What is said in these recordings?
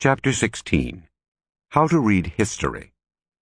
Chapter 16. How to Read History.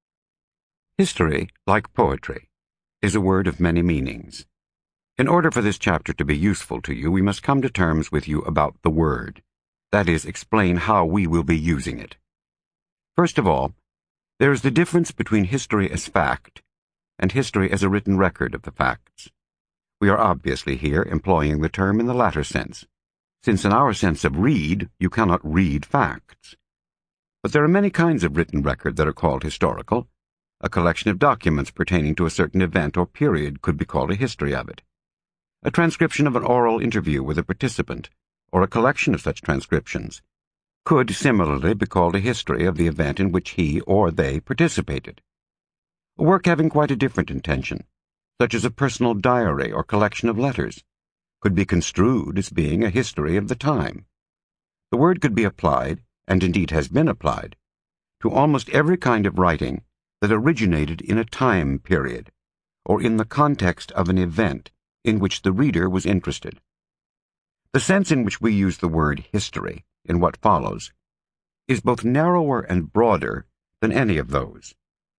History, like poetry, is a word of many meanings. In order for this chapter to be useful to you, we must come to terms with you about the word. That is, explain how we will be using it. First of all, there is the difference between history as fact and history as a written record of the facts. We are obviously here employing the term in the latter sense, since in our sense of read, you cannot read facts. But there are many kinds of written record that are called historical. A collection of documents pertaining to a certain event or period could be called a history of it. A transcription of an oral interview with a participant, or a collection of such transcriptions, could similarly be called a history of the event in which he or they participated. A work having quite a different intention, such as a personal diary or collection of letters, could be construed as being a history of the time. The word could be applied, and indeed has been applied, to almost every kind of writing that originated in a time period, or in the context of an event in which the reader was interested. The sense in which we use the word history in what follows is both narrower and broader than any of those.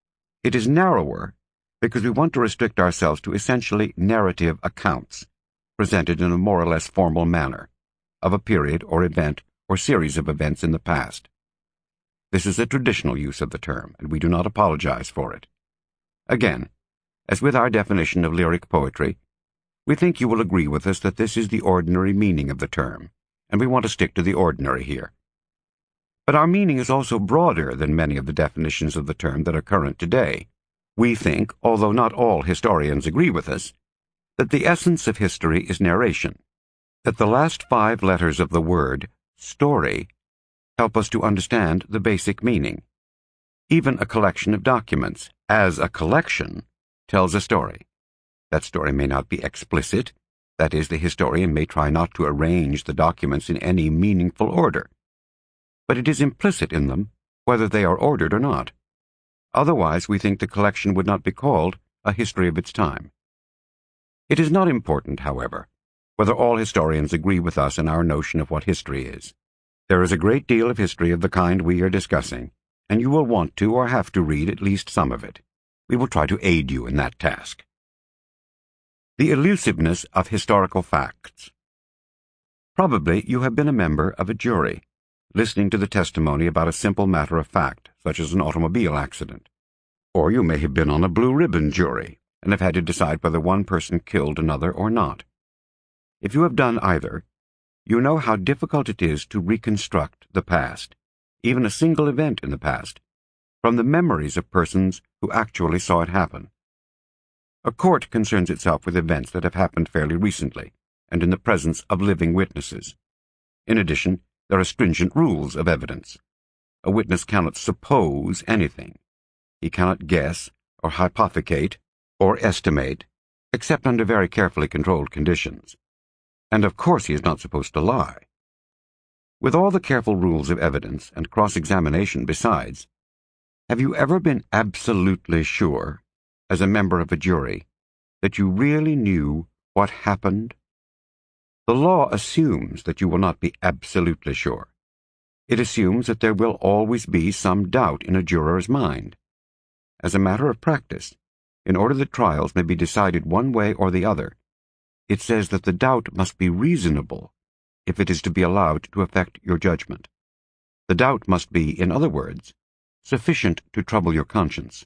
It is narrower because we want to restrict ourselves to essentially narrative accounts, presented in a more or less formal manner, of a period or event or series of events in the past. This is a traditional use of the term, and we do not apologize for it. Again, as with our definition of lyric poetry, we think you will agree with us that this is the ordinary meaning of the term, and we want to stick to the ordinary here. But our meaning is also broader than many of the definitions of the term that are current today. We think, although not all historians agree with us, that the essence of history is narration, that the last 5 letters of the word story help us to understand the basic meaning. Even a collection of documents, as a collection, tells a story. That story may not be explicit, that is, the historian may try not to arrange the documents in any meaningful order, but it is implicit in them whether they are ordered or not. Otherwise, we think the collection would not be called a history of its time. It is not important, however, whether all historians agree with us in our notion of what history is. There is a great deal of history of the kind we are discussing, and you will want to or have to read at least some of it. We will try to aid you in that task. The elusiveness of historical facts. Probably you have been a member of a jury, listening to the testimony about a simple matter of fact, such as an automobile accident. Or you may have been on a blue ribbon jury, and have had to decide whether one person killed another or not. If you have done either, you know how difficult it is to reconstruct the past, even a single event in the past, from the memories of persons who actually saw it happen. A court concerns itself with events that have happened fairly recently, and in the presence of living witnesses. In addition, there are stringent rules of evidence. A witness cannot suppose anything. He cannot guess, or hypothecate, or estimate, except under very carefully controlled conditions. And of course he is not supposed to lie. With all the careful rules of evidence and cross-examination besides, have you ever been absolutely sure, as a member of a jury, that you really knew what happened? The law assumes that you will not be absolutely sure. It assumes that there will always be some doubt in a juror's mind. As a matter of practice, in order that trials may be decided one way or the other, it says that the doubt must be reasonable if it is to be allowed to affect your judgment. The doubt must be, in other words, sufficient to trouble your conscience.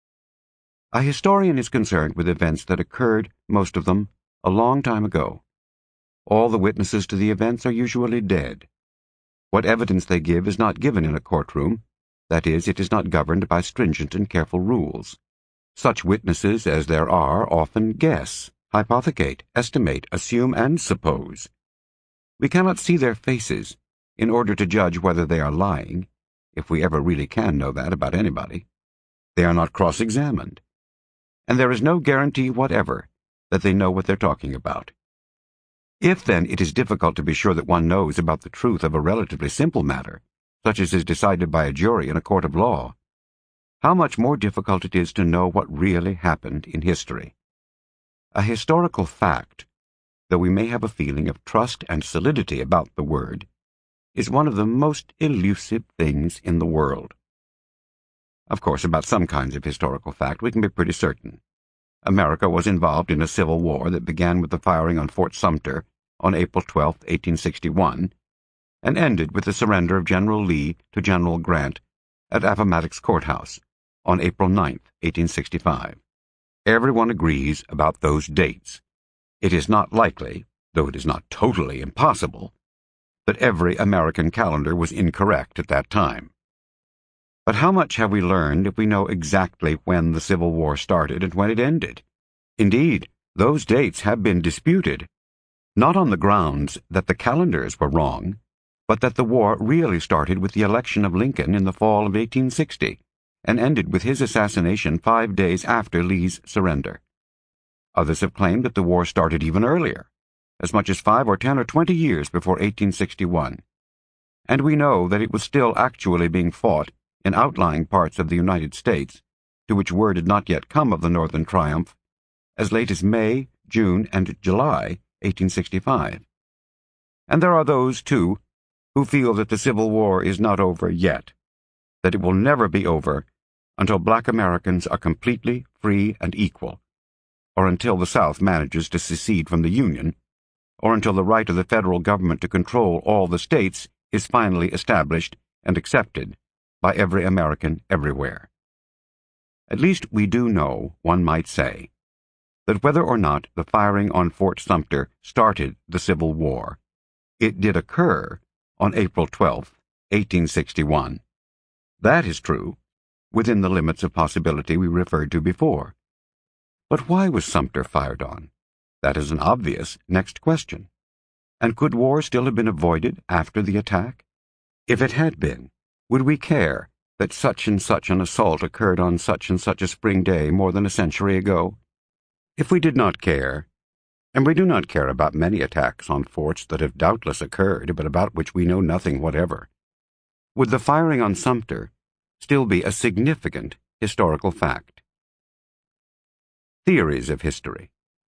A historian is concerned with events that occurred, most of them, a long time ago. All the witnesses to the events are usually dead. What evidence they give is not given in a courtroom, that is, it is not governed by stringent and careful rules. Such witnesses as there are often guess, hypothecate, estimate, assume, and suppose. We cannot see their faces in order to judge whether they are lying, if we ever really can know that about anybody. They are not cross-examined, and there is no guarantee whatever that they know what they're talking about. If, then, it is difficult to be sure that one knows about the truth of a relatively simple matter, such as is decided by a jury in a court of law, how much more difficult it is to know what really happened in history. A historical fact, though we may have a feeling of trust and solidity about the word, is one of the most elusive things in the world. Of course, about some kinds of historical fact we can be pretty certain. America was involved in a civil war that began with the firing on Fort Sumter on April 12, 1861, and ended with the surrender of General Lee to General Grant at Appomattox Courthouse on April 9, 1865. Everyone agrees about those dates. It is not likely, though it is not totally impossible, that every American calendar was incorrect at that time. But how much have we learned if we know exactly when the Civil War started and when it ended? Indeed, those dates have been disputed, not on the grounds that the calendars were wrong, but that the war really started with the election of Lincoln in the fall of 1860 and ended with his assassination 5 days after Lee's surrender. Others have claimed that the war started even earlier, as much as 5 or 10 or 20 years before 1861, and we know that it was still actually being fought in outlying parts of the United States, to which word had not yet come of the Northern triumph, as late as May, June, and July 1865. And there are those, too, who feel that the Civil War is not over yet, that it will never be over until black Americans are completely free and equal, or until the South manages to secede from the Union, or until the right of the federal government to control all the states is finally established and accepted by every American everywhere. At least we do know, one might say, that whether or not the firing on Fort Sumter started the Civil War, it did occur on April 12, 1861. That is true, within the limits of possibility we referred to before. But why was Sumter fired on? That is an obvious next question. And could war still have been avoided after the attack? If it had been, would we care that such and such an assault occurred on such and such a spring day more than a century ago? If we did not care, and we do not care about many attacks on forts that have doubtless occurred but about which we know nothing whatever, would the firing on Sumter still be a significant historical fact? Theories of history.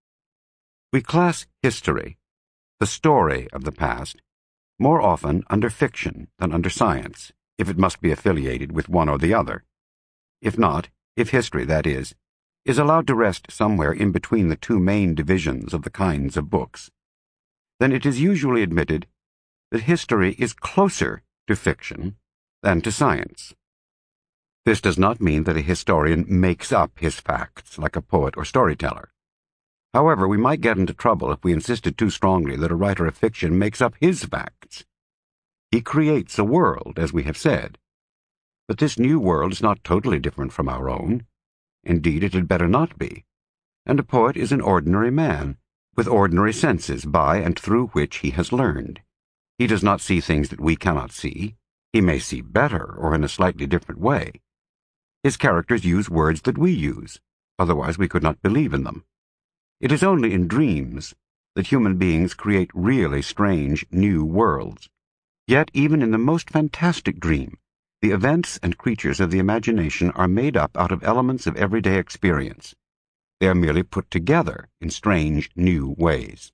We class history, the story of the past, more often under fiction than under science, if it must be affiliated with one or the other. If not, if history, that is allowed to rest somewhere in between the two main divisions of the kinds of books, then it is usually admitted that history is closer to fiction than to science. This does not mean that a historian makes up his facts like a poet or storyteller. However, we might get into trouble if we insisted too strongly that a writer of fiction makes up his facts. He creates a world, as we have said. But this new world is not totally different from our own. Indeed, it had better not be. And a poet is an ordinary man, with ordinary senses by and through which he has learned. He does not see things that we cannot see. He may see better, or in a slightly different way. His characters use words that we use, otherwise we could not believe in them. It is only in dreams that human beings create really strange new worlds. Yet even in the most fantastic dream, the events and creatures of the imagination are made up out of elements of everyday experience. They are merely put together in strange new ways.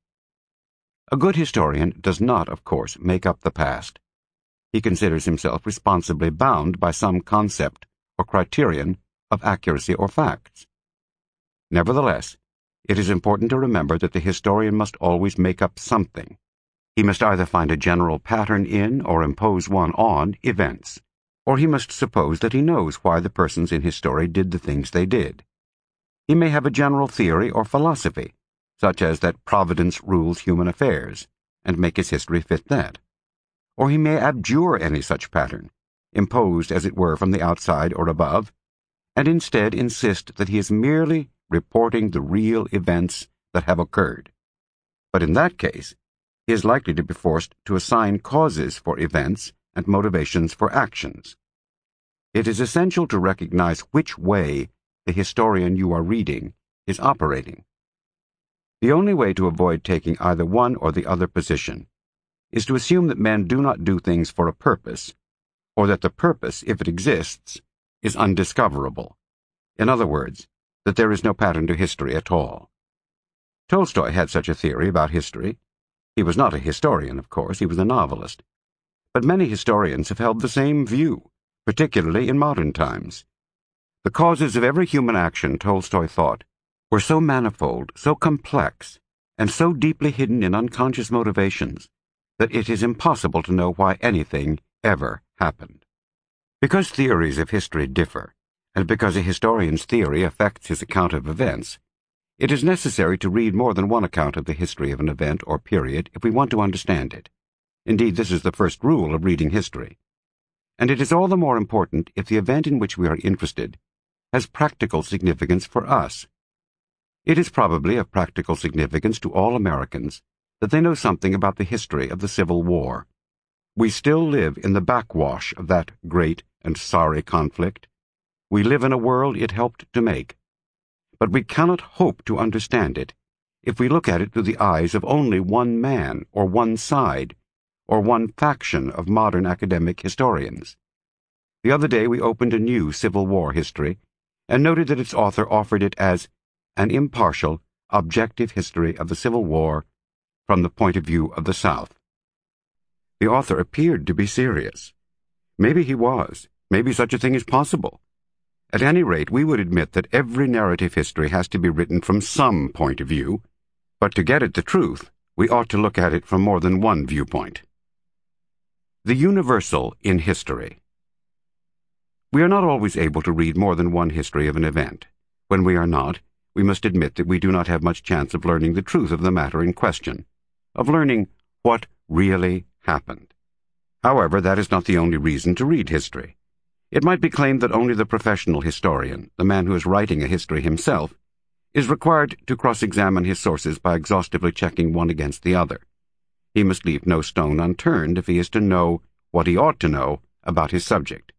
A good historian does not, of course, make up the past. He considers himself responsibly bound by some concept or criterion of accuracy or facts. Nevertheless, it is important to remember that the historian must always make up something. He must either find a general pattern in, or impose one on, events, or he must suppose that he knows why the persons in his story did the things they did. He may have a general theory or philosophy, such as that Providence rules human affairs, and make his history fit that. Or he may abjure any such pattern, imposed as it were from the outside or above, and instead insist that he is merely reporting the real events that have occurred. But in that case, he is likely to be forced to assign causes for events and motivations for actions. It is essential to recognize which way the historian you are reading is operating. The only way to avoid taking either one or the other position is to assume that men do not do things for a purpose, or that the purpose, if it exists, is undiscoverable. In other words, that there is no pattern to history at all. Tolstoy had such a theory about history. He was not a historian, of course, he was a novelist. But many historians have held the same view, particularly in modern times. The causes of every human action, Tolstoy thought, were so manifold, so complex, and so deeply hidden in unconscious motivations that it is impossible to know why anything ever happened. Because theories of history differ, and because a historian's theory affects his account of events, it is necessary to read more than one account of the history of an event or period if we want to understand it. Indeed, this is the first rule of reading history. And it is all the more important if the event in which we are interested has practical significance for us. It is probably of practical significance to all Americans that they know something about the history of the Civil War. We still live in the backwash of that great and sorry conflict. We live in a world it helped to make. But we cannot hope to understand it if we look at it through the eyes of only one man or one side or one faction of modern academic historians. The other day we opened a new Civil War history and noted that its author offered it as an impartial, objective history of the Civil War from the point of view of the South. The author appeared to be serious. Maybe he was. Maybe such a thing is possible. At any rate, we would admit that every narrative history has to be written from some point of view, but to get at the truth, we ought to look at it from more than one viewpoint. The universal in history. We are not always able to read more than one history of an event. When we are not, we must admit that we do not have much chance of learning the truth of the matter in question, of learning what really happened. However, that is not the only reason to read history. It might be claimed that only the professional historian, the man who is writing a history himself, is required to cross-examine his sources by exhaustively checking one against the other. He must leave no stone unturned if he is to know what he ought to know about his subject.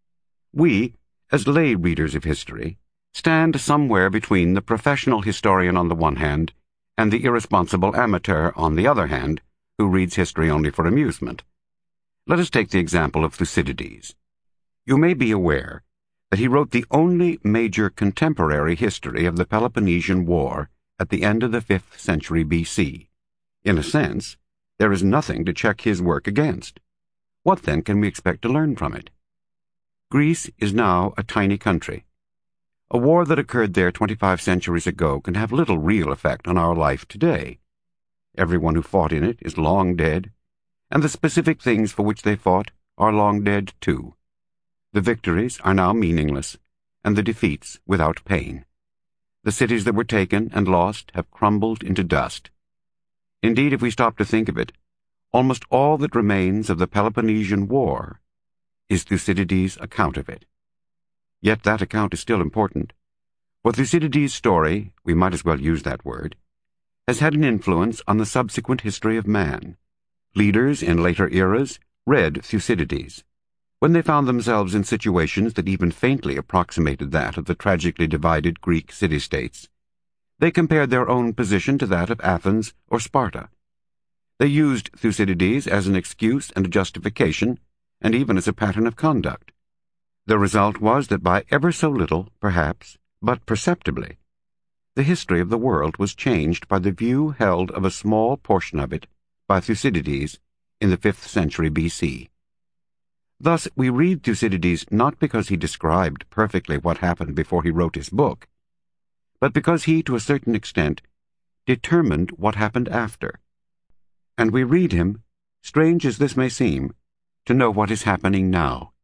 We, as lay readers of history, stand somewhere between the professional historian on the one hand and the irresponsible amateur on the other hand, who reads history only for amusement. Let us take the example of Thucydides. You may be aware that he wrote the only major contemporary history of the Peloponnesian War at the end of the 5th century B.C. In a sense, there is nothing to check his work against. What then can we expect to learn from it? Greece is now a tiny country. A war that occurred there 25 centuries ago can have little real effect on our life today. Everyone who fought in it is long dead, and the specific things for which they fought are long dead too. The victories are now meaningless, and the defeats without pain. The cities that were taken and lost have crumbled into dust. Indeed, if we stop to think of it, almost all that remains of the Peloponnesian War is Thucydides' account of it. Yet that account is still important. For Thucydides' story, we might as well use that word, has had an influence on the subsequent history of man. Leaders in later eras read Thucydides. When they found themselves in situations that even faintly approximated that of the tragically divided Greek city-states, they compared their own position to that of Athens or Sparta. They used Thucydides as an excuse and a justification, and even as a pattern of conduct. The result was that by ever so little, perhaps, but perceptibly, the history of the world was changed by the view held of a small portion of it by Thucydides in the 5th century B.C. Thus, we read Thucydides not because he described perfectly what happened before he wrote his book, but because he, to a certain extent, determined what happened after. And we read him, strange as this may seem, to know what is happening now.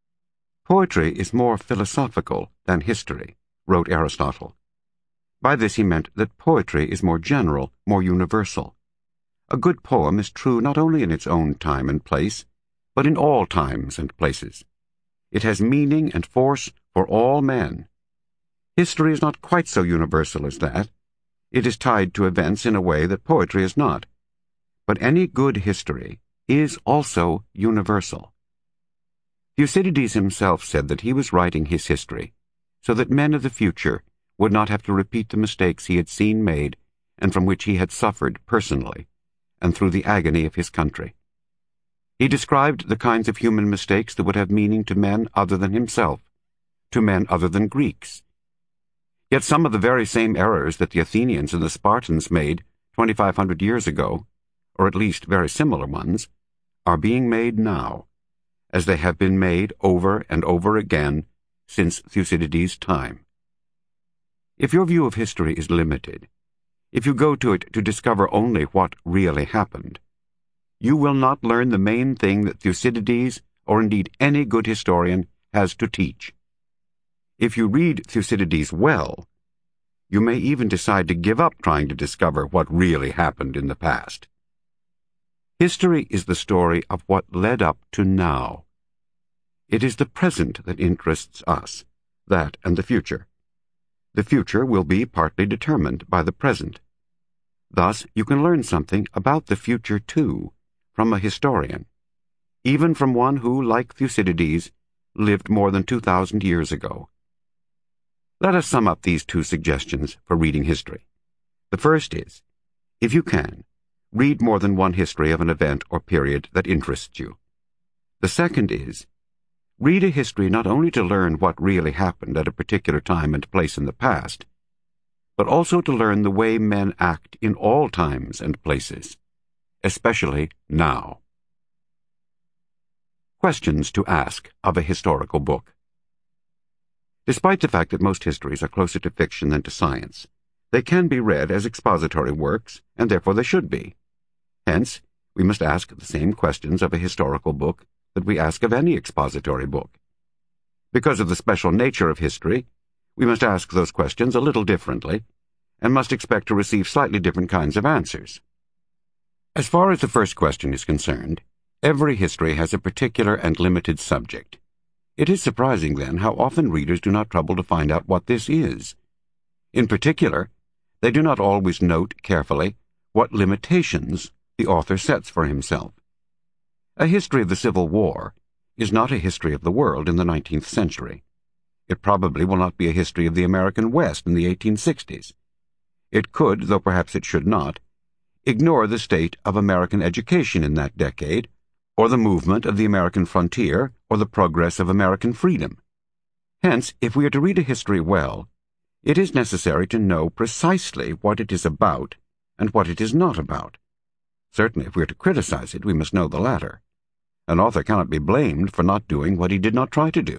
Poetry is more philosophical than history, wrote Aristotle. By this he meant that poetry is more general, more universal. A good poem is true not only in its own time and place, but in all times and places. It has meaning and force for all men. History is not quite so universal as that. It is tied to events in a way that poetry is not. But any good history is also universal. Thucydides himself said that he was writing his history so that men of the future would not have to repeat the mistakes he had seen made and from which he had suffered personally and through the agony of his country. He described the kinds of human mistakes that would have meaning to men other than himself, to men other than Greeks. Yet some of the very same errors that the Athenians and the Spartans made 2,500 years ago, or at least very similar ones, are being made now, as they have been made over and over again since Thucydides' time. If your view of history is limited, if you go to it to discover only what really happened, you will not learn the main thing that Thucydides, or indeed any good historian, has to teach. If you read Thucydides well, you may even decide to give up trying to discover what really happened in the past. History is the story of what led up to now. It is the present that interests us, that and the future. The future will be partly determined by the present. Thus, you can learn something about the future, too, from a historian, even from one who, like Thucydides, lived more than 2,000 years ago. Let us sum up these two suggestions for reading history. The first is, if you can, read more than one history of an event or period that interests you. The second is, read a history not only to learn what really happened at a particular time and place in the past, but also to learn the way men act in all times and places, especially now. Questions to ask of a historical book. Despite the fact that most histories are closer to fiction than to science, they can be read as expository works, and therefore they should be. Hence, we must ask the same questions of a historical book that we ask of any expository book. Because of the special nature of history, we must ask those questions a little differently, and must expect to receive slightly different kinds of answers. As far as the first question is concerned, every history has a particular and limited subject. It is surprising, then, how often readers do not trouble to find out what this is. In particular, they do not always note carefully what limitations the author sets for himself. A history of the Civil War is not a history of the world in the 19th century. It probably will not be a history of the American West in the 1860s. It could, though perhaps it should not, ignore the state of American education in that decade, or the movement of the American frontier, or the progress of American freedom. Hence, if we are to read a history well, it is necessary to know precisely what it is about and what it is not about. Certainly, if we are to criticize it, we must know the latter. An author cannot be blamed for not doing what he did not try to do.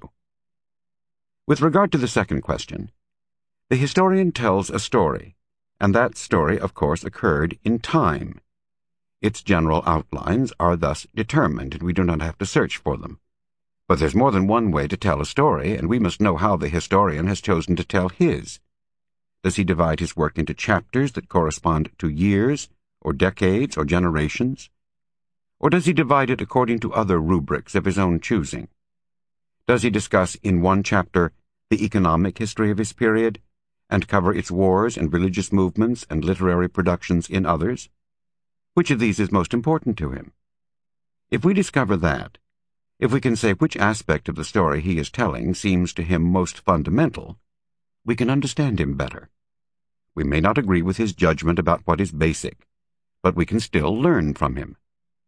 With regard to the second question, the historian tells a story, and that story, of course, occurred in time. Its general outlines are thus determined, and we do not have to search for them. But there's more than one way to tell a story, and we must know how the historian has chosen to tell his. Does he divide his work into chapters that correspond to years, or decades, or generations? Or does he divide it according to other rubrics of his own choosing? Does he discuss in one chapter the economic history of his period, and cover its wars and religious movements and literary productions in others? Which of these is most important to him? If we discover that, if we can say which aspect of the story he is telling seems to him most fundamental, we can understand him better. We may not agree with his judgment about what is basic, but we can still learn from him.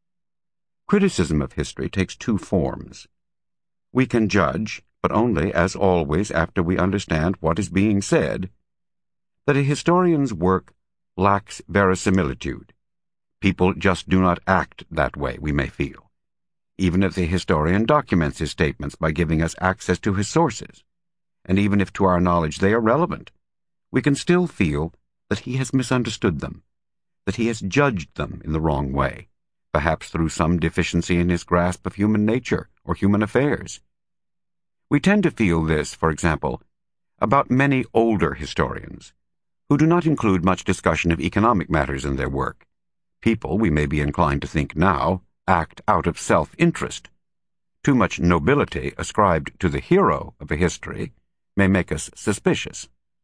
Criticism of history takes two forms. We can judge, but only, as always, after we understand what is being said, that a historian's work lacks verisimilitude. People just do not act that way, we may feel, even if the historian documents his statements by giving us access to his sources, and even if to our knowledge they are relevant, we can still feel that he has misunderstood them, that he has judged them in the wrong way, perhaps through some deficiency in his grasp of human nature or human affairs. We tend to feel this, for example, about many older historians, who do not include much discussion of economic matters in their work. People, we may be inclined to think now, act out of self-interest. Too much nobility ascribed to the hero of a history may make us suspicious.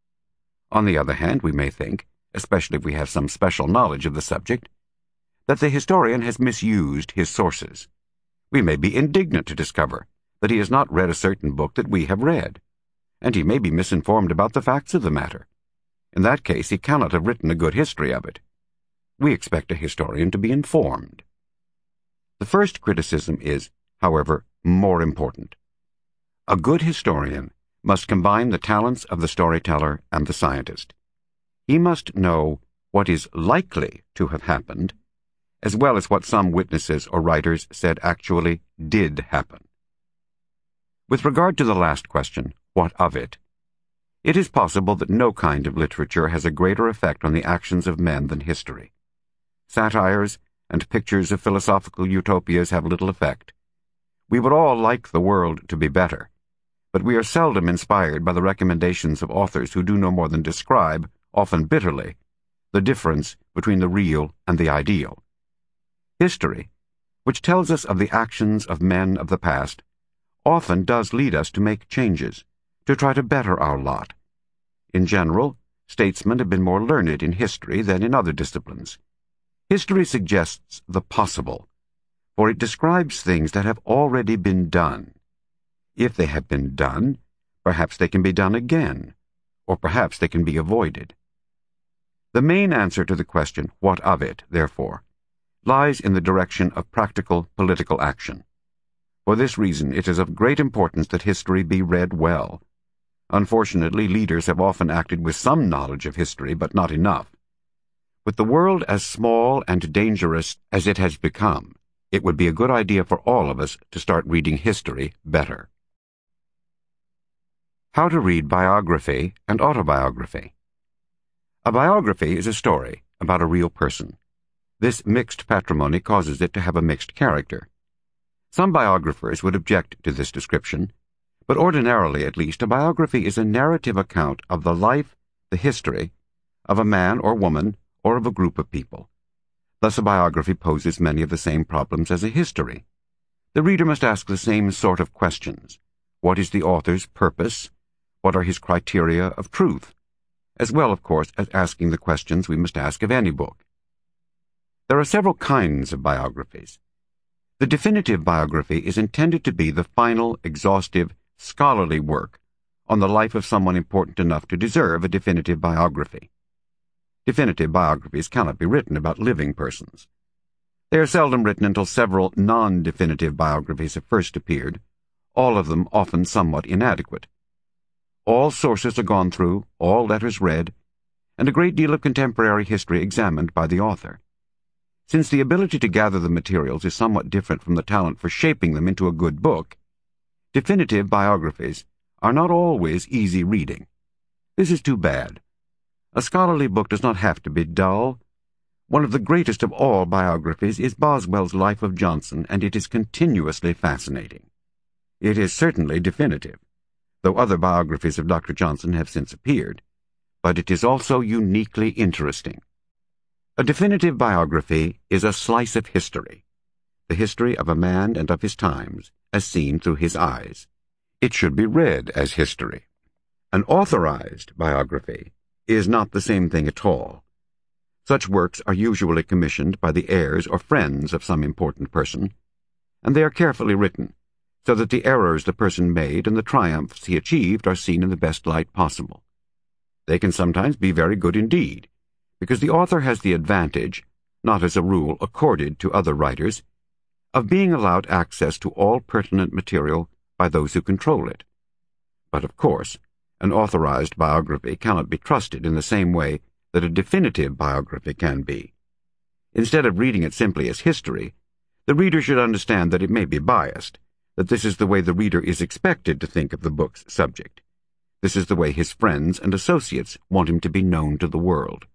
On the other hand, we may think, especially if we have some special knowledge of the subject, that the historian has misused his sources. We may be indignant to discover that he has not read a certain book that we have read, and he may be misinformed about the facts of the matter. In that case, he cannot have written a good history of it. We expect a historian to be informed. The first criticism is, however, more important. A good historian must combine the talents of the storyteller and the scientist. He must know what is likely to have happened as well as what some witnesses or writers said actually did happen. With regard to the last question, what of it? It is possible that no kind of literature has a greater effect on the actions of men than history. Satires and pictures of philosophical utopias have little effect. We would all like the world to be better, but we are seldom inspired by the recommendations of authors who do no more than describe, often bitterly, the difference between the real and the ideal. History, which tells us of the actions of men of the past, often does lead us to make changes, to try to better our lot. In general, statesmen have been more learned in history than in other disciplines. History suggests the possible, for it describes things that have already been done. If they have been done, perhaps they can be done again, or perhaps they can be avoided. The main answer to the question, what of it, therefore, lies in the direction of practical political action. For this reason, it is of great importance that history be read well. Unfortunately, leaders have often acted with some knowledge of history, but not enough. With the world as small and dangerous as it has become, it would be a good idea for all of us to start reading history better. How to read biography and autobiography. A biography is a story about a real person. This mixed patrimony causes it to have a mixed character. Some biographers would object to this description, but ordinarily, at least, a biography is a narrative account of the life, the history, of a man or woman or of a group of people. Thus a biography poses many of the same problems as a history. The reader must ask the same sort of questions. What is the author's purpose? What are his criteria of truth? As well, of course, as asking the questions we must ask of any book. There are several kinds of biographies. The definitive biography is intended to be the final, exhaustive, scholarly work on the life of someone important enough to deserve a definitive biography. Definitive biographies cannot be written about living persons. They are seldom written until several non-definitive biographies have first appeared, all of them often somewhat inadequate. All sources are gone through, all letters read, and a great deal of contemporary history examined by the author. Since the ability to gather the materials is somewhat different from the talent for shaping them into a good book, definitive biographies are not always easy reading. This is too bad. A scholarly book does not have to be dull. One of the greatest of all biographies is Boswell's Life of Johnson, and it is continuously fascinating. It is certainly definitive, though other biographies of Dr. Johnson have since appeared, but it is also uniquely interesting. A definitive biography is a slice of history, the history of a man and of his times, as seen through his eyes. It should be read as history. An authorized biography is not the same thing at all. Such works are usually commissioned by the heirs or friends of some important person, and they are carefully written, so that the errors the person made and the triumphs he achieved are seen in the best light possible. They can sometimes be very good indeed, because the author has the advantage, not as a rule accorded to other writers, of being allowed access to all pertinent material by those who control it. But of course, an authorized biography cannot be trusted in the same way that a definitive biography can be. Instead of reading it simply as history, the reader should understand that it may be biased, that this is the way the reader is expected to think of the book's subject. This is the way his friends and associates want him to be known to the world.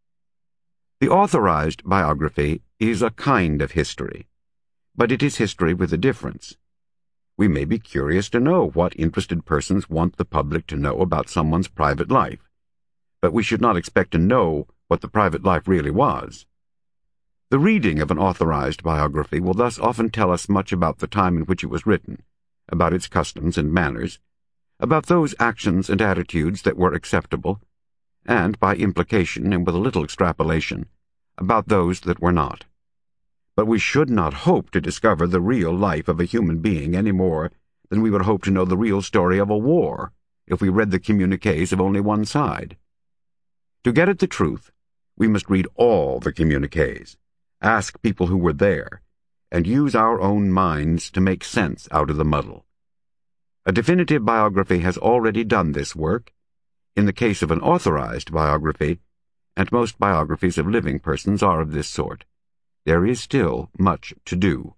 The authorized biography is a kind of history, but it is history with a difference. We may be curious to know what interested persons want the public to know about someone's private life, but we should not expect to know what the private life really was. The reading of an authorized biography will thus often tell us much about the time in which it was written, about its customs and manners, about those actions and attitudes that were acceptable, and, by implication and with a little extrapolation, about those that were not. But we should not hope to discover the real life of a human being any more than we would hope to know the real story of a war if we read the communiques of only one side. To get at the truth, we must read all the communiques, ask people who were there, and use our own minds to make sense out of the muddle. A definitive biography has already done this work, in the case of an authorized biography, and most biographies of living persons are of this sort. there is still much to do.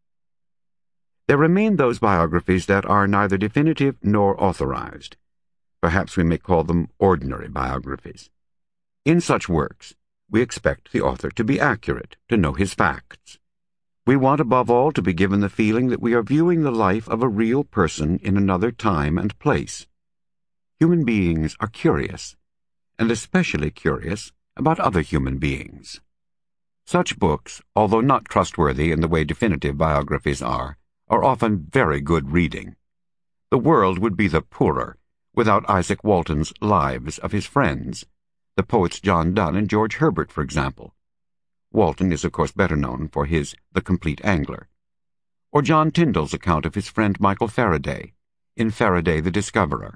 There remain those biographies that are neither definitive nor authorized. Perhaps we may call them ordinary biographies. In such works, we expect the author to be accurate, to know his facts. We want above all to be given the feeling that we are viewing the life of a real person in another time and place. Human beings are curious, and especially curious about other human beings. Such books, although not trustworthy in the way definitive biographies are often very good reading. The world would be the poorer without Isaac Walton's lives of his friends, the poets John Donne and George Herbert, for example. Walton is, of course, better known for his The Complete Angler. Or John Tyndall's account of his friend Michael Faraday, in Faraday the Discoverer.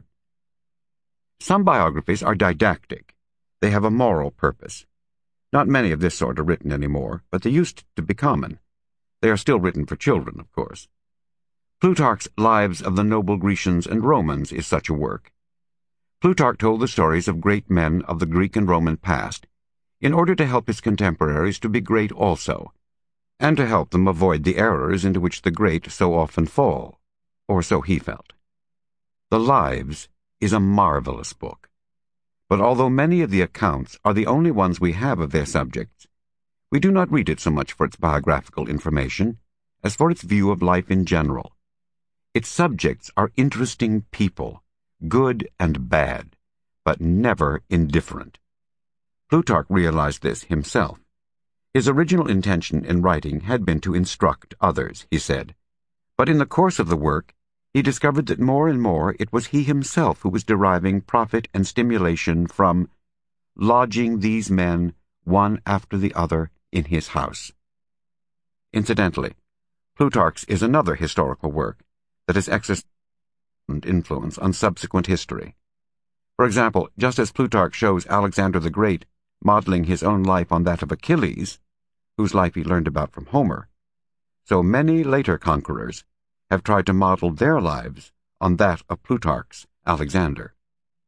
Some biographies are didactic. They have a moral purpose. Not many of this sort are written anymore, but they used to be common. They are still written for children, of course. Plutarch's Lives of the Noble Grecians and Romans is such a work. Plutarch told the stories of great men of the Greek and Roman past in order to help his contemporaries to be great also, and to help them avoid the errors into which the great so often fall, or so he felt. The Lives is a marvelous book, but although many of the accounts are the only ones we have of their subjects, we do not read it so much for its biographical information as for its view of life in general. Its subjects are interesting people, good and bad, but never indifferent. Plutarch realized this himself. His original intention in writing had been to instruct others, he said, but in the course of the work he discovered that more and more it was he himself who was deriving profit and stimulation from lodging these men one after the other in his house. Incidentally, Plutarch's is another historical work that has exercised influence on subsequent history. For example, just as Plutarch shows Alexander the Great modeling his own life on that of Achilles, whose life he learned about from Homer, so many later conquerors have tried to model their lives on that of Plutarch's Alexander.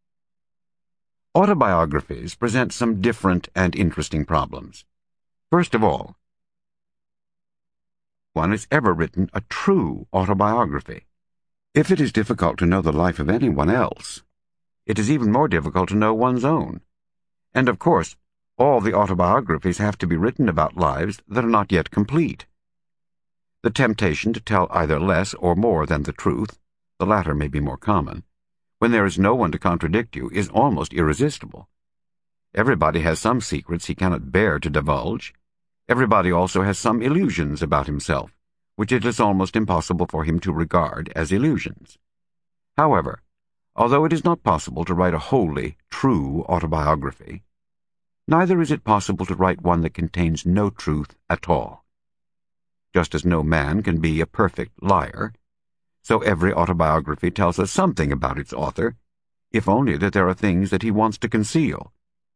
Autobiographies present some different and interesting problems. First of all, no one has ever written a true autobiography. If it is difficult to know the life of anyone else, it is even more difficult to know one's own. And of course, all the autobiographies have to be written about lives that are not yet complete. The temptation to tell either less or more than the truth, the latter may be more common, when there is no one to contradict you, is almost irresistible. Everybody has some secrets he cannot bear to divulge. Everybody also has some illusions about himself, which it is almost impossible for him to regard as illusions. However, although it is not possible to write a wholly true autobiography, neither is it possible to write one that contains no truth at all. Just as no man can be a perfect liar, so every autobiography tells us something about its author, if only that there are things that he wants to conceal.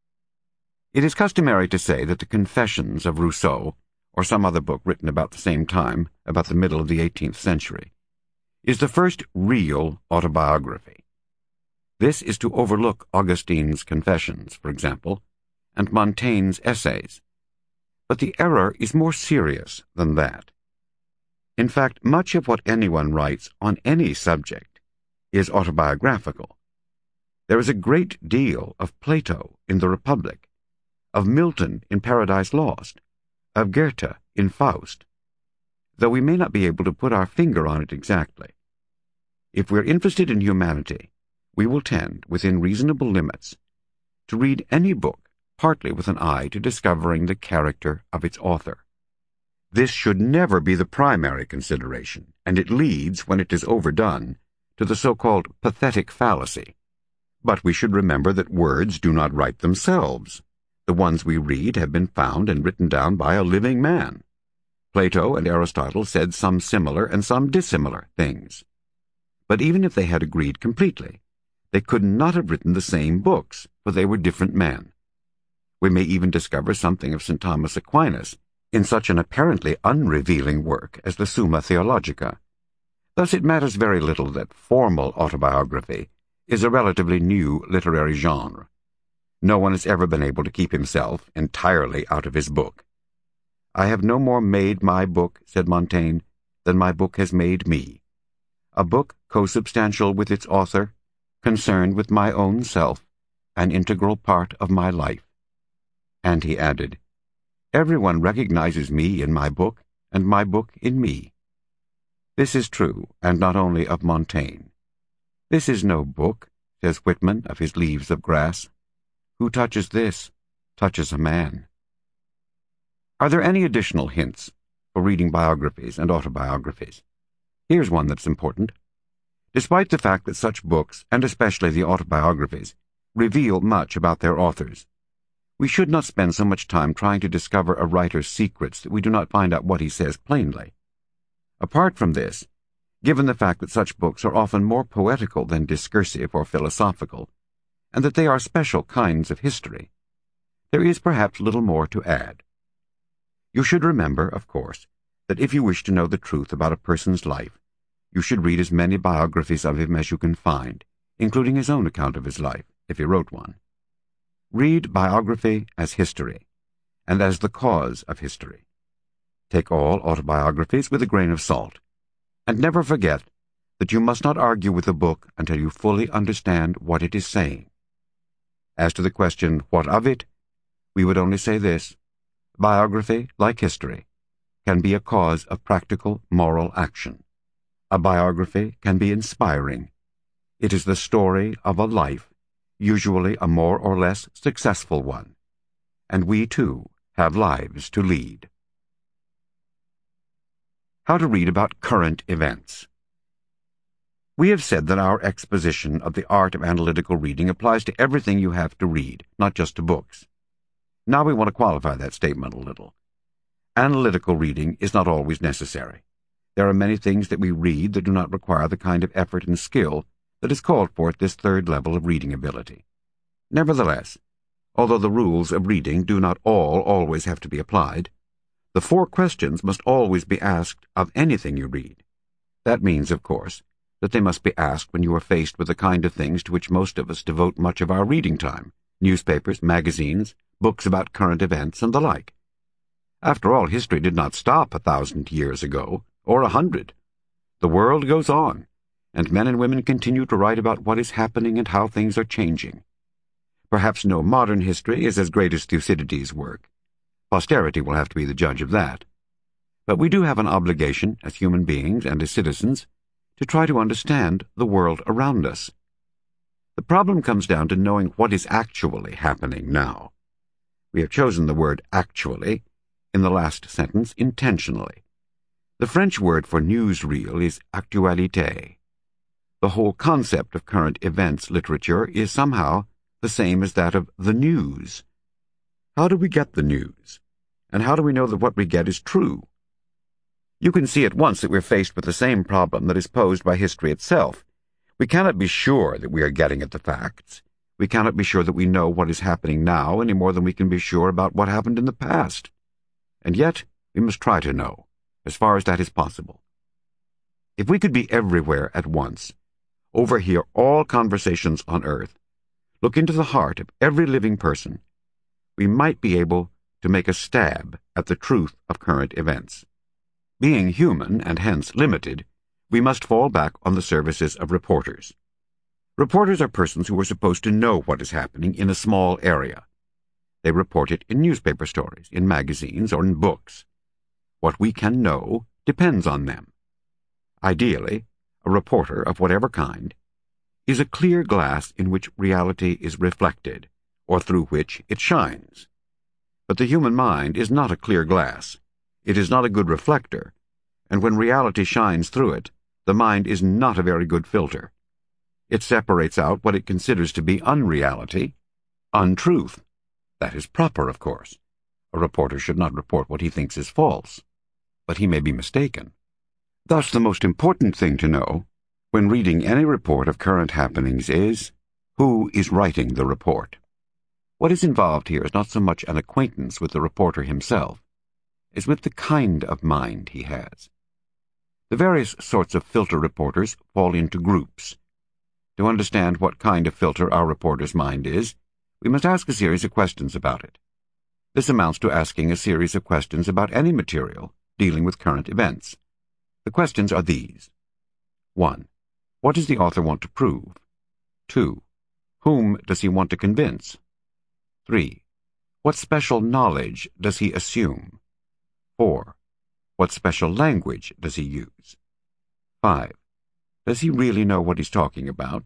It is customary to say that the Confessions of Rousseau, or some other book written about the same time, about the middle of the 18th century, is the first real autobiography. This is to overlook Augustine's Confessions, for example, and Montaigne's Essays. But the error is more serious than that. In fact, much of what anyone writes on any subject is autobiographical. There is a great deal of Plato in The Republic, of Milton in Paradise Lost, of Goethe in Faust, though we may not be able to put our finger on it exactly. If we're interested in humanity, we will tend, within reasonable limits, to read any book partly with an eye to discovering the character of its author. This should never be the primary consideration, and it leads, when it is overdone, to the so-called pathetic fallacy. But we should remember that words do not write themselves. The ones we read have been found and written down by a living man. Plato and Aristotle said some similar and some dissimilar things. But even if they had agreed completely, they could not have written the same books, for they were different men. We may even discover something of St. Thomas Aquinas in such an apparently unrevealing work as the Summa Theologica. Thus it matters very little that formal autobiography is a relatively new literary genre. No one has ever been able to keep himself entirely out of his book. "I have no more made my book," said Montaigne, "than my book has made me. A book consubstantial with its author, concerned with my own self, an integral part of my life." And he added, "Everyone recognizes me in my book, and my book in me." This is true, and not only of Montaigne. "This is no book," says Whitman of his Leaves of Grass. "Who touches this, touches a man." Are there any additional hints for reading biographies and autobiographies? Here's one that's important. Despite the fact that such books, and especially the autobiographies, reveal much about their authors, we should not spend so much time trying to discover a writer's secrets that we do not find out what he says plainly. Apart from this, given the fact that such books are often more poetical than discursive or philosophical, and that they are special kinds of history, there is perhaps little more to add. You should remember, of course, that if you wish to know the truth about a person's life, you should read as many biographies of him as you can find, including his own account of his life, if he wrote one. Read biography as history, and as the cause of history. Take all autobiographies with a grain of salt, and never forget that you must not argue with a book until you fully understand what it is saying. As to the question, what of it? We would only say this: biography, like history, can be a cause of practical moral action. A biography can be inspiring. It is the story of a life, usually a more or less successful one, and we, too, have lives to lead. How to read about current events. We have said that our exposition of the art of analytical reading applies to everything you have to read, not just to books. Now we want to qualify that statement a little. Analytical reading is not always necessary. There are many things that we read that do not require the kind of effort and skill that is called for at this third level of reading ability. Nevertheless, although the rules of reading do not always have to be applied, the 4 questions must always be asked of anything you read. That means, of course, that they must be asked when you are faced with the kind of things to which most of us devote much of our reading time: newspapers, magazines, books about current events, and the like. After all, history did not stop 1,000 years ago, or 100. The world goes on, and men and women continue to write about what is happening and how things are changing. Perhaps no modern history is as great as Thucydides' work. Posterity will have to be the judge of that. But we do have an obligation, as human beings and as citizens, to try to understand the world around us. The problem comes down to knowing what is actually happening now. We have chosen the word "actually" in the last sentence intentionally. The French word for newsreel is actualité. The whole concept of current events literature is somehow the same as that of the news. How do we get the news? And how do we know that what we get is true? You can see at once that we're faced with the same problem that is posed by history itself. We cannot be sure that we are getting at the facts. We cannot be sure that we know what is happening now any more than we can be sure about what happened in the past. And yet, we must try to know, as far as that is possible. If we could be everywhere at once, overhear all conversations on earth, look into the heart of every living person, we might be able to make a stab at the truth of current events. Being human, and hence limited, we must fall back on the services of reporters. Reporters are persons who are supposed to know what is happening in a small area. They report it in newspaper stories, in magazines, or in books. What we can know depends on them. Ideally, a reporter of whatever kind is a clear glass in which reality is reflected, or through which it shines. But the human mind is not a clear glass. It is not a good reflector, and when reality shines through it, the mind is not a very good filter. It separates out what it considers to be unreality, untruth. That is proper, of course. A reporter should not report what he thinks is false, but he may be mistaken. Thus, the most important thing to know when reading any report of current happenings is, who is writing the report? What is involved here is not so much an acquaintance with the reporter himself, as with the kind of mind he has. The various sorts of filter reporters fall into groups. To understand what kind of filter our reporter's mind is, we must ask a series of questions about it. This amounts to asking a series of questions about any material dealing with current events. The questions are these. 1. What does the author want to prove? 2. Whom does he want to convince? 3. What special knowledge does he assume? 4. What special language does he use? 5. Does he really know what he's talking about?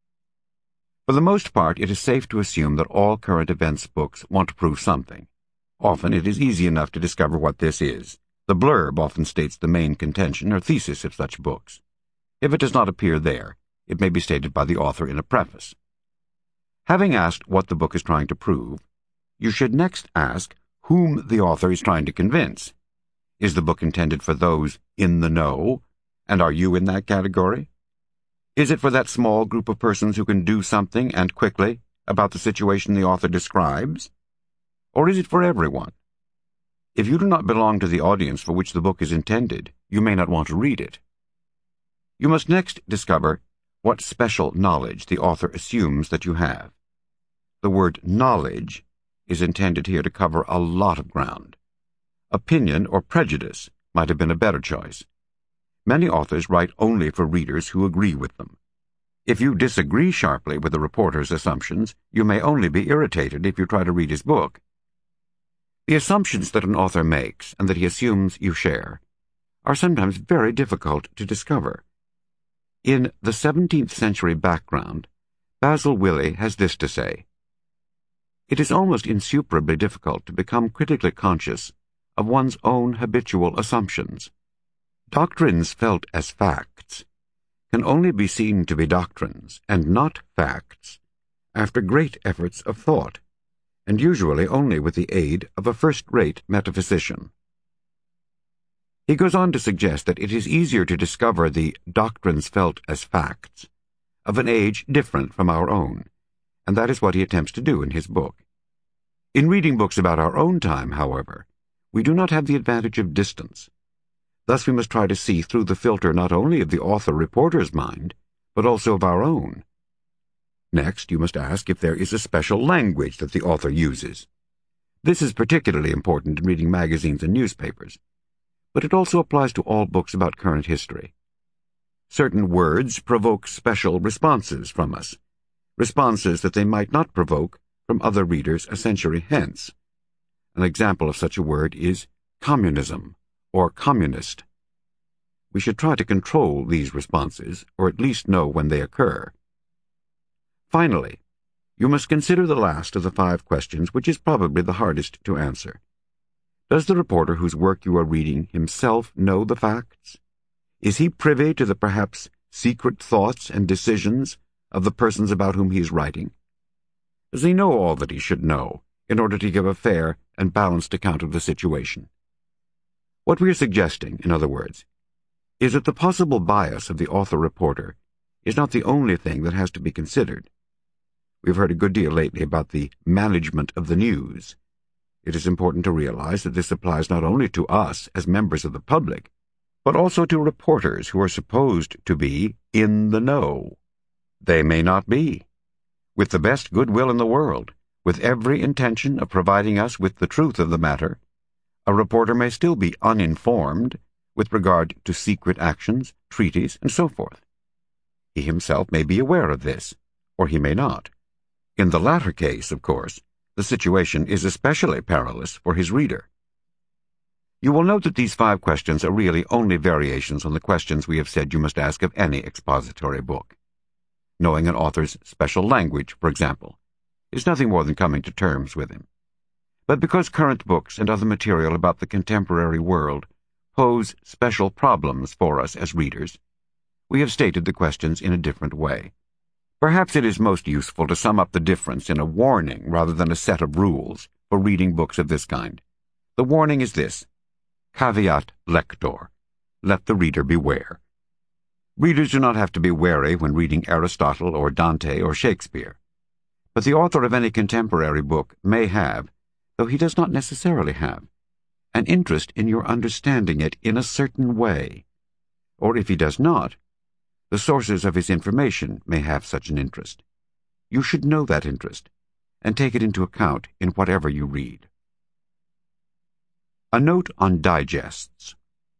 For the most part, it is safe to assume that all current events books want to prove something. Often it is easy enough to discover what this is. The blurb often states the main contention or thesis of such books. If it does not appear there, it may be stated by the author in a preface. Having asked what the book is trying to prove, you should next ask whom the author is trying to convince. Is the book intended for those in the know, and are you in that category? Is it for that small group of persons who can do something, and quickly, about the situation the author describes? Or is it for everyone? If you do not belong to the audience for which the book is intended, you may not want to read it. You must next discover what special knowledge the author assumes that you have. The word knowledge is intended here to cover a lot of ground. Opinion or prejudice might have been a better choice. Many authors write only for readers who agree with them. If you disagree sharply with the reporter's assumptions, you may only be irritated if you try to read his book. The assumptions that an author makes, and that he assumes you share, are sometimes very difficult to discover. In The 17th Century Background, Basil Willey has this to say: "It is almost insuperably difficult to become critically conscious of one's own habitual assumptions. Doctrines felt as facts can only be seen to be doctrines and not facts after great efforts of thought, and usually only with the aid of a first-rate metaphysician." He goes on to suggest that it is easier to discover the doctrines felt as facts of an age different from our own, and that is what he attempts to do in his book. In reading books about our own time, however, we do not have the advantage of distance. Thus we must try to see through the filter not only of the author-reporter's mind, but also of our own. Next, you must ask if there is a special language that the author uses. This is particularly important in reading magazines and newspapers, but it also applies to all books about current history. Certain words provoke special responses from us, responses that they might not provoke from other readers a century hence. An example of such a word is communism or communist. We should try to control these responses, or at least know when they occur. Finally, you must consider the last of the 5 questions, which is probably the hardest to answer. Does the reporter whose work you are reading himself know the facts? Is he privy to the perhaps secret thoughts and decisions of the persons about whom he is writing? Does he know all that he should know in order to give a fair and balanced account of the situation? What we are suggesting, in other words, is that the possible bias of the author-reporter is not the only thing that has to be considered. We've heard a good deal lately about the management of the news. It is important to realize that this applies not only to us as members of the public, but also to reporters who are supposed to be in the know. They may not be. With the best goodwill in the world, with every intention of providing us with the truth of the matter, a reporter may still be uninformed with regard to secret actions, treaties, and so forth. He himself may be aware of this, or he may not. In the latter case, of course, the situation is especially perilous for his reader. You will note that these 5 questions are really only variations on the questions we have said you must ask of any expository book. Knowing an author's special language, for example, is nothing more than coming to terms with him. But because current books and other material about the contemporary world pose special problems for us as readers, we have stated the questions in a different way. Perhaps it is most useful to sum up the difference in a warning rather than a set of rules for reading books of this kind. The warning is this: caveat lector. Let the reader beware. Readers do not have to be wary when reading Aristotle or Dante or Shakespeare. But the author of any contemporary book may have, though he does not necessarily have, an interest in your understanding it in a certain way. Or if he does not, the sources of his information may have such an interest. You should know that interest, and take it into account in whatever you read. A note on digests.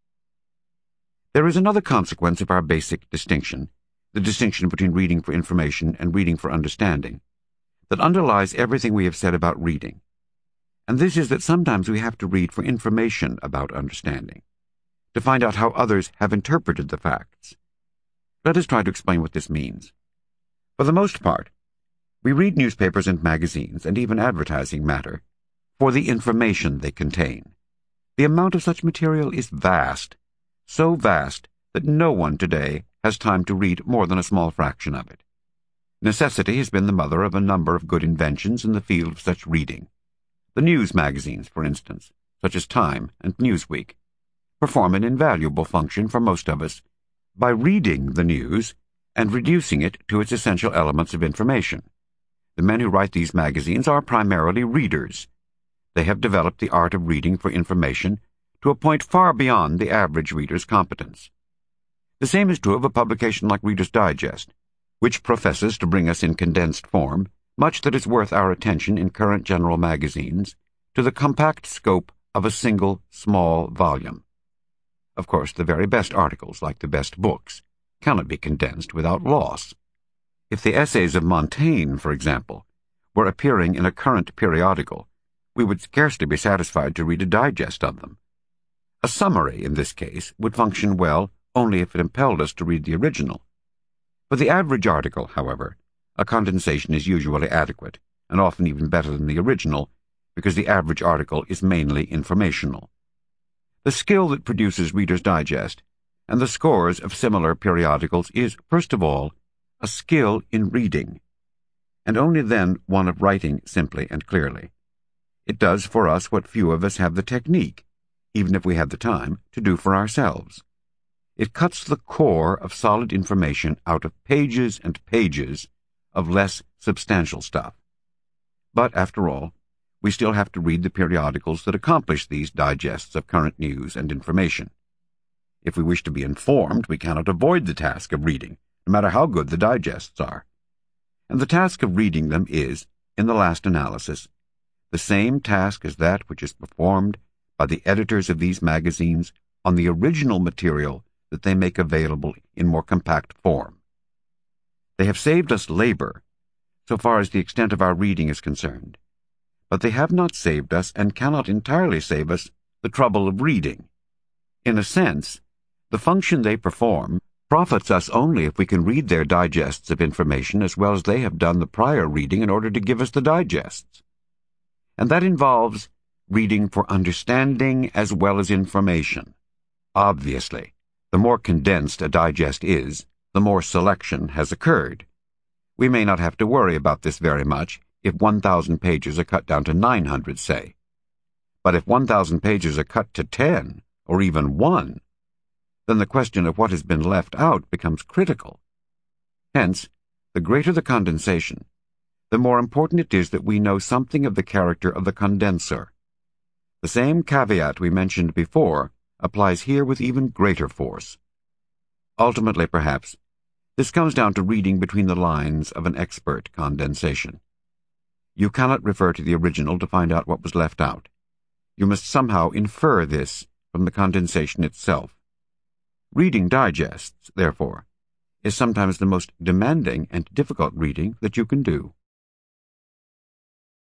There is another consequence of our basic distinction, the distinction between reading for information and reading for understanding, that underlies everything we have said about reading. And this is that sometimes we have to read for information about understanding, to find out how others have interpreted the facts. Let us try to explain what this means. For the most part, we read newspapers and magazines, and even advertising matter, for the information they contain. The amount of such material is vast, so vast that no one today has time to read more than a small fraction of it. Necessity has been the mother of a number of good inventions in the field of such reading. The news magazines, for instance, such as Time and Newsweek, perform an invaluable function for most of us by reading the news and reducing it to its essential elements of information. The men who write these magazines are primarily readers. They have developed the art of reading for information to a point far beyond the average reader's competence. The same is true of a publication like Reader's Digest, which professes to bring us in condensed form much that is worth our attention in current general magazines to the compact scope of a single small volume. Of course, the very best articles, like the best books, cannot be condensed without loss. If the essays of Montaigne, for example, were appearing in a current periodical, we would scarcely be satisfied to read a digest of them. A summary, in this case, would function well only if it impelled us to read the original. For the average article, however, a condensation is usually adequate, and often even better than the original, because the average article is mainly informational. The skill that produces Reader's Digest and the scores of similar periodicals is, first of all, a skill in reading, and only then one of writing simply and clearly. It does for us what few of us have the technique, even if we had the time, to do for ourselves. It cuts the core of solid information out of pages and pages of less substantial stuff. But, after all, we still have to read the periodicals that accomplish these digests of current news and information. If we wish to be informed, we cannot avoid the task of reading, no matter how good the digests are. And the task of reading them is, in the last analysis, the same task as that which is performed by the editors of these magazines on the original material that they make available in more compact form. They have saved us labor, so far as the extent of our reading is concerned, but they have not saved us and cannot entirely save us the trouble of reading. In a sense, the function they perform profits us only if we can read their digests of information as well as they have done the prior reading in order to give us the digests. And that involves reading for understanding as well as information. Obviously, the more condensed a digest is, the more selection has occurred. We may not have to worry about this very much if 1,000 pages are cut down to 900, say. But if 1,000 pages are cut to 10, or even 1, then the question of what has been left out becomes critical. Hence, the greater the condensation, the more important it is that we know something of the character of the condenser. The same caveat we mentioned before applies here with even greater force. Ultimately, perhaps, this comes down to reading between the lines of an expert condensation. You cannot refer to the original to find out what was left out. You must somehow infer this from the condensation itself. Reading digests, therefore, is sometimes the most demanding and difficult reading that you can do.